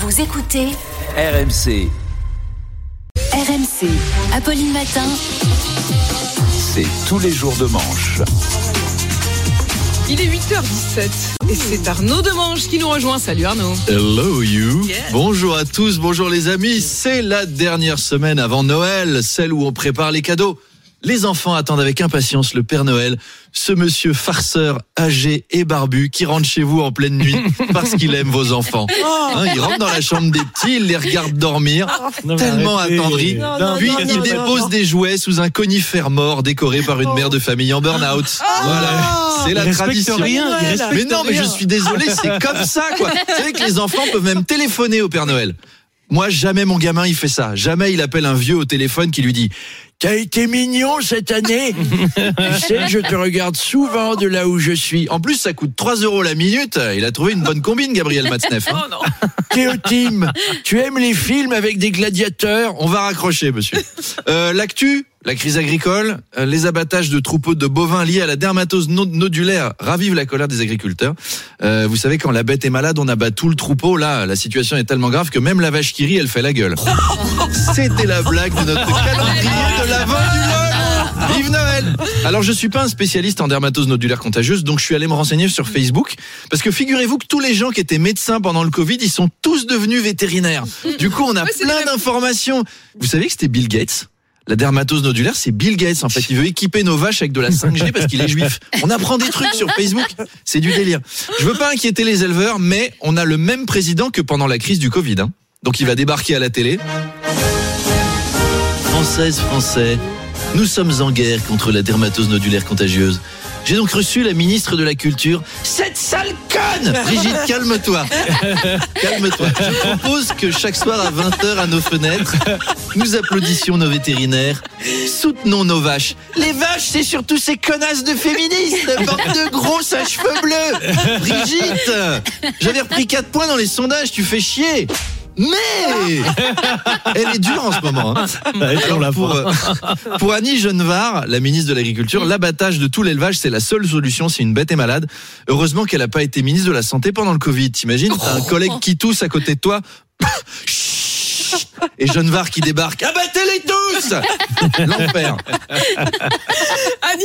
Vous écoutez RMC. RMC, Apolline Matin. C'est tous les jours de manche. Il est 8h17 et c'est Arnaud Demange qui nous rejoint. Salut Arnaud. Hello you. Yeah. Bonjour à tous, bonjour les amis. C'est la dernière semaine avant Noël, celle où on prépare les cadeaux. Les enfants attendent avec impatience le Père Noël, ce monsieur farceur âgé et barbu qui rentre chez vous en pleine nuit parce qu'il aime vos enfants. Il rentre dans la chambre des petits, il les regarde dormir, tellement attendri. Puis il dépose des jouets sous un conifère mort décoré par une mère de famille en burn-out. Voilà, c'est la tradition. Mais non, mais je suis désolé, c'est comme ça quoi. Vous savez que les enfants peuvent même téléphoner au Père Noël. Moi, jamais mon gamin il fait ça. Jamais il appelle un vieux au téléphone qui lui dit « T'as été mignon cette année. Tu sais, je te regarde souvent de là où je suis. » En plus, ça coûte 3 € la minute. Il a trouvé une bonne combine, Gabriel Matzneff. Oh non. Théotime, tu aimes les films avec des gladiateurs? On va raccrocher, monsieur. L'actu, la crise agricole, les abattages de troupeaux de bovins liés à la dermatose nodulaire ravivent la colère des agriculteurs. Vous savez, quand la bête est malade, on abat tout le troupeau. Là, la situation est tellement grave que même la vache qui rit, elle fait la gueule. C'était la blague de notre calendrier de l'Avent du LOL. Vive Noël! Alors, je suis pas un spécialiste en dermatose nodulaire contagieuse, donc je suis allé me renseigner sur Facebook. Parce que figurez-vous que tous les gens qui étaient médecins pendant le Covid, ils sont tous devenus vétérinaires. Du coup, on a plein d'informations. Vous savez que c'était Bill Gates? La dermatose nodulaire, c'est Bill Gates, en fait. Il veut équiper nos vaches avec de la 5G parce qu'il est juif. On apprend des trucs sur Facebook. C'est du délire. Je veux pas inquiéter les éleveurs, mais on a le même président que pendant la crise du Covid, hein. Donc il va débarquer à la télé. Françaises, Français, nous sommes en guerre contre la dermatose nodulaire contagieuse. J'ai donc reçu la ministre de la Culture. Cette sale conne! Brigitte, calme-toi. Calme-toi. Je propose que chaque soir à 20h à nos fenêtres, nous applaudissions nos vétérinaires. Soutenons nos vaches. Les vaches, c'est surtout ces connasses de féministes, bande de grosses à cheveux bleus. Brigitte, j'avais repris 4 points dans les sondages, tu fais chier. Mais elle est dure en ce moment. Hein. Alors pour Annie Genevard, la ministre de l'Agriculture, l'abattage de tout l'élevage, c'est la seule solution si une bête est malade. Heureusement qu'elle n'a pas été ministre de la Santé pendant le Covid. T'imagines, t'as un collègue qui tousse à côté de toi. Et Genevard qui débarque. Abattez-les tous! L'enfer. Anne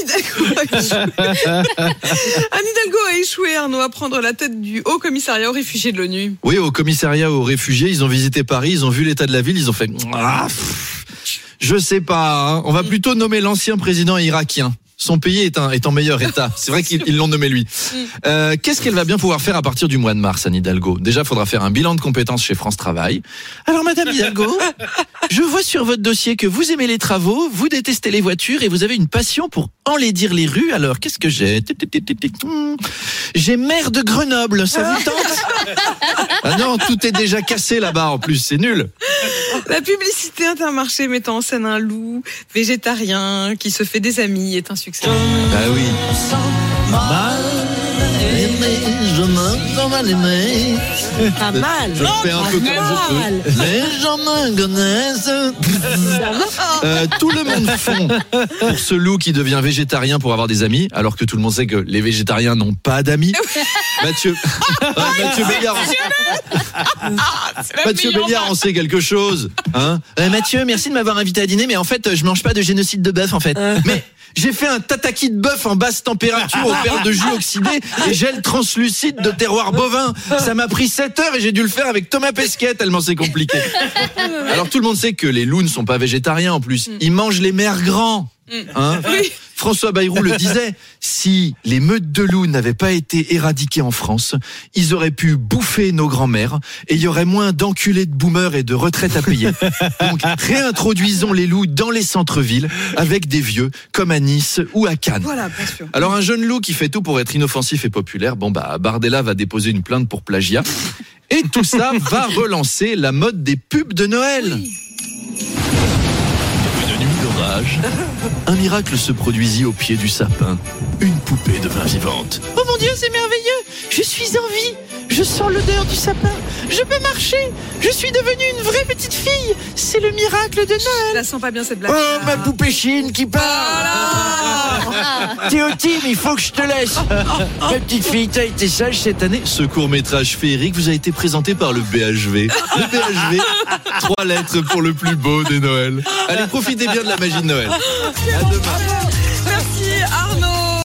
Hidalgo a échoué, Arnaud, à prendre la tête du Haut Commissariat aux réfugiés de l'ONU. Oui, au commissariat aux réfugiés, ils ont visité Paris, ils ont vu l'état de la ville, ils ont fait je sais pas, hein. On va plutôt nommer l'ancien président irakien. Son pays est en meilleur état. C'est vrai qu'ils l'ont nommé lui. Qu'est-ce qu'elle va bien pouvoir faire à partir du mois de mars, Anne Hidalgo? Déjà, il faudra faire un bilan de compétences chez France Travail. Alors, Madame Hidalgo, je vois sur votre dossier que vous aimez les travaux, vous détestez les voitures et vous avez une passion pour enlaidir les rues. Alors, qu'est-ce que j'ai? J'ai maire de Grenoble. Ça vous tente? Ah non, tout est déjà cassé là-bas en plus. C'est nul. La publicité Intermarché mettant en scène un loup végétarien qui se fait des amis est un succès. Ah oui. Pas mal. Je le fais un peu comme je peux. Les gens me connaissent. Tout le monde fond pour ce loup qui devient végétarien pour avoir des amis, alors que tout le monde sait que les végétariens n'ont pas d'amis. Mathieu Béliard en sait quelque chose. Hein? Mathieu, merci de m'avoir invité à dîner, mais en fait, je mange pas de génocide de bœuf en fait. Mais j'ai fait un tataki de bœuf en basse température au perles de jus oxydé et gel translucide de terroir bovin. Ça m'a pris 7 heures et j'ai dû le faire avec Thomas Pesquet, tellement c'est compliqué. Alors tout le monde sait que les loups ne sont pas végétariens en plus. Ils mangent les mers grands. Hein? Oui. François Bayrou le disait, si les meutes de loups n'avaient pas été éradiquées en France, ils auraient pu bouffer nos grands-mères et il y aurait moins d'enculés de boomers et de retraites à payer. Donc réintroduisons les loups dans les centres-villes avec des vieux comme à Nice ou à Cannes. Voilà, bien sûr. Alors un jeune loup qui fait tout pour être inoffensif et populaire, Bardella va déposer une plainte pour plagiat et tout ça va relancer la mode des pubs de Noël. Oui. Une nuit d'orage, un miracle se produisit au pied du sapin. Une poupée devint vivante. Oh mon Dieu, c'est merveilleux! Je suis en vie! Je sens l'odeur du sapin. Je peux marcher. Je suis devenue une vraie petite fille. C'est le miracle de Je Noël. la sens pas bien cette blague. Oh, ma poupée Chine qui parle. Théotime, il faut que je te laisse. Ma petite fille, t'as été sage cette année. Ce court-métrage féerique vous a été présenté par le BHV. Le BHV, 3 lettres pour le plus beau des Noëls. Allez, profitez bien de la magie de Noël. À demain. Merci Arnaud.